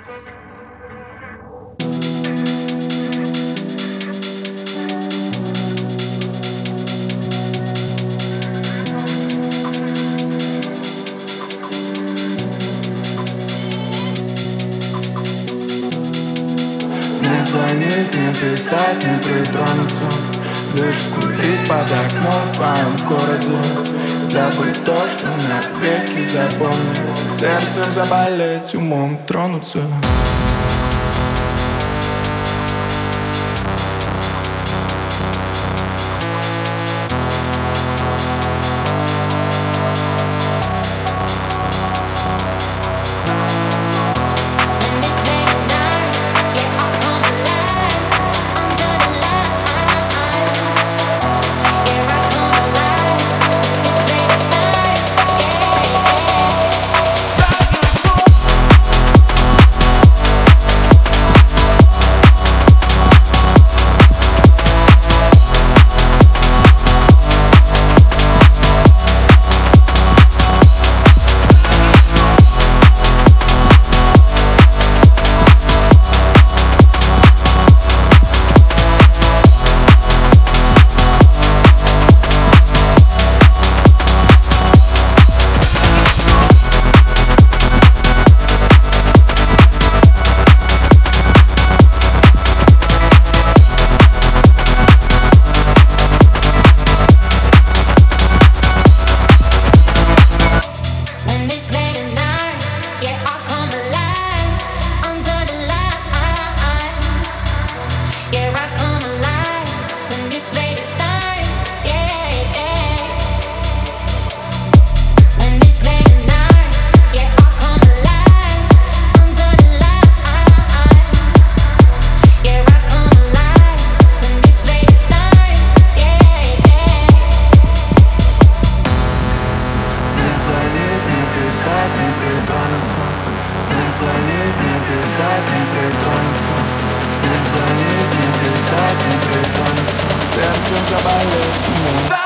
Не звонить, не писать, не притронуться, лишь скулить под окном в твоем городе. Забыть то, что навеки запомнится, сердцем заболеть, умом тронуться. Не звонить, не писать, не притронуться. Не звонить, не писать, не притронуться. Сердцем заболеть.